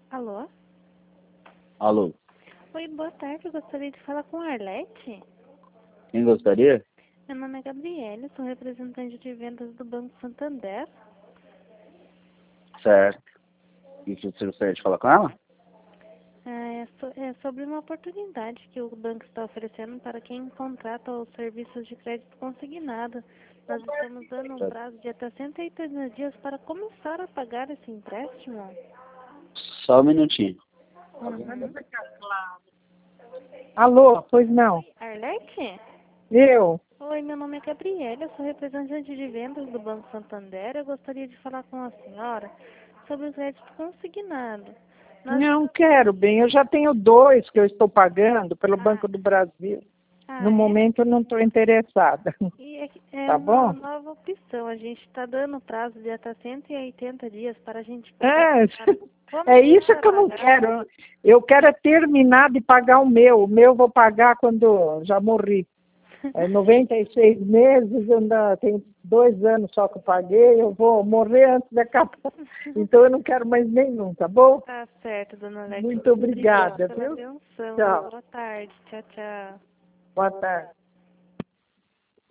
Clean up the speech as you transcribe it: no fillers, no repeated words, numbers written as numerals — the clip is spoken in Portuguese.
Alô? Alô, Oi, boa tarde. Eu gostaria de falar com a Arlete. quem gostaria? Meu nome é Gabriele, sou representante de vendas do Banco Santander. Certo. E você gostaria de falar com ela? É sobre uma oportunidade que o banco está oferecendo para quem contrata os serviços de crédito consignado. Nós estamos dando um Certo. prazo de até 180 dias para começar a pagar esse empréstimo. Só um minutinho. Uhum. Alô, pois não. Arlete? Eu? Oi, meu nome é Gabriela, eu sou representante de vendas do Banco Santander. Eu gostaria de falar com a senhora sobre o crédito consignado. Nós... Não quero, bem. Eu já tenho 2 que eu estou pagando pelo Banco do Brasil. No É? momento eu não estou interessada. E é Tá uma bom? nova opção. A gente está dando prazo de até 180 dias para a gente É, para é isso começar a que eu não pagar. quero. Eu quero é terminar de pagar o meu. O meu eu vou pagar quando já morri. É 96 meses, ainda tem 2 anos só que eu paguei, eu vou morrer antes de acabar. Então eu não quero mais nenhum, tá bom? Tá certo, dona Alex. Muito obrigada, Pela viu? atenção. Tchau. Boa tarde. Tchau, tchau. Boa tarde.